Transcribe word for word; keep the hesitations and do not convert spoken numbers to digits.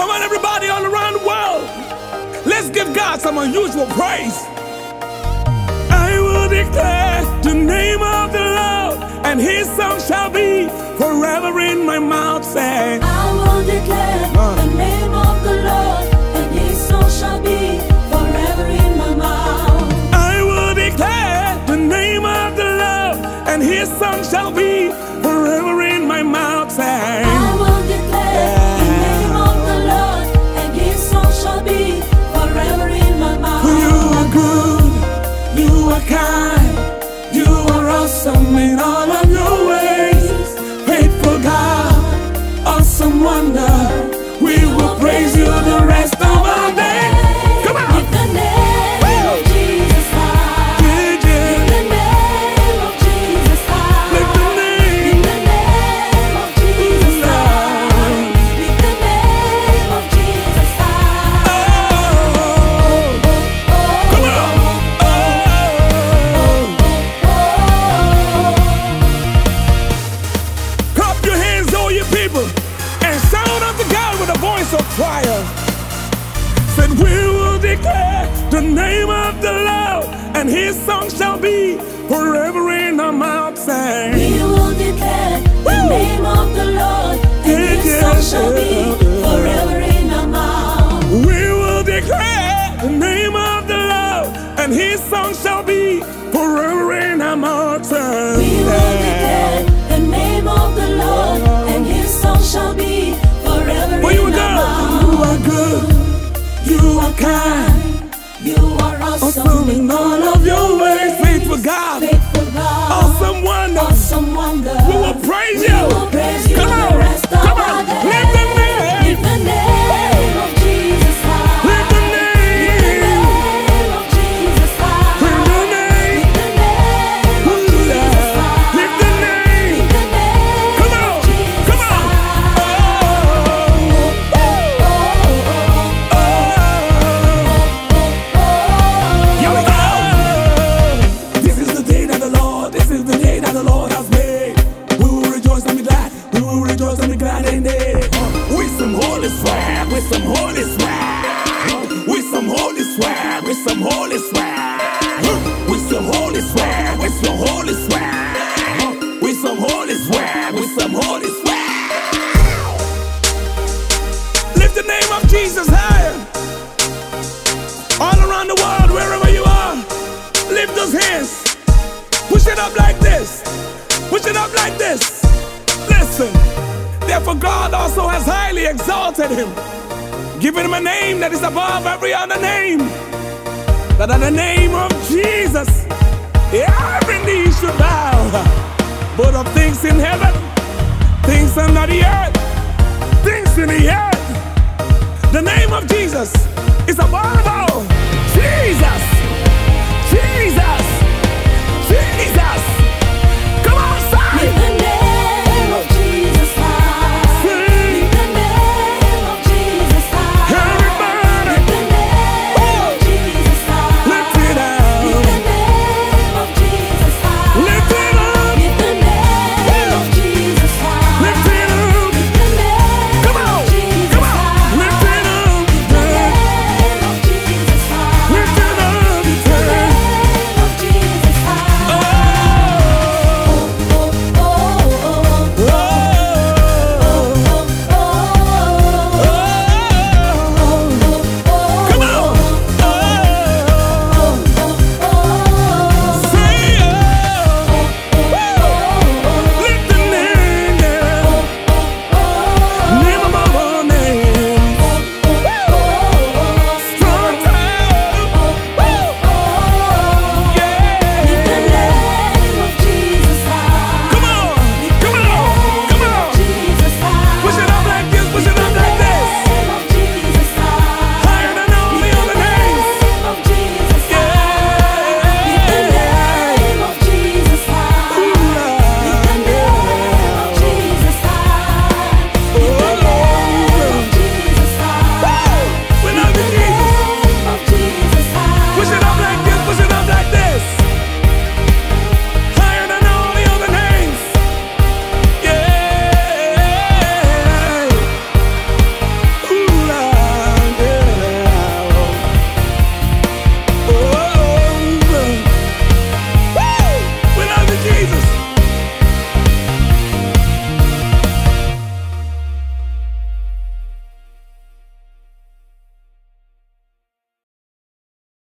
Come on, everybody all around the world. Let's give God some unusual praise. I will declare the name of the Lord, and his song shall be forever in my mouth. Say, I will declare uh. the name of the Lord, and his song shall be forever in my mouth. I will declare the name of the Lord, and his song shall be forever in my mouth. Say, I will declare yeah. the name of the Lord, and his song shall be forever in my mouth. You are good, you are kind, you are awesome in all of your ways. Faithful God, awesome wonder, we will praise you the rest of our day. Come on! Lift the name of Jesus high. Yeah, yeah. Lift the name of Jesus high. Lift the name. Lift the name of Jesus high. Lift the name of Jesus high. Oh, come on! Oh. Clap your hands, all you people, and shout unto God with a voice of triumph. Said we will declare the name of the Lord, and his song shall be forever in our mouth. Say, We will declare the name of the Lord, and Yeah, his yeah, song shall be yeah. forever in our mouth. we will declare the name of the Lord, and his song shall be forever in our mouth. Say, We will declare the name of the Lord, and his song shall be forever For you in are our good, you mouth. are good, you are kind, You are awesome awesome in all of your ways. Faithful God, faithful God, awesome wonder, awesome wonder. we will praise We you. will praise you Come the on, rest of come our on, day. lift the name, Lift the name of Jesus high. lift the Lift the name, name of Jesus high. lift the name, Lift the name of Jesus high. lift the name. Lift the name Come on, of Jesus come on. high. Oh, here we go. This is the day that the Lord, this is the day that the Lord has made. We will rejoice and be glad. We will rejoice and be glad in it. With some holy swag, with some holy swag, with some holy swag, with some holy swag, with some holy swag, with some holy swag, with some holy swag, with some holy swag. Lift the name of Jesus higher. All around the world, wherever you are, lift those hands. Push it up like this. Push it up like this. Listen. Therefore God also has highly exalted him, giving him a name that is above every other name, that at the name of Jesus every knee should bow, both of things in heaven, things under the earth, things in the earth. The name of Jesus is above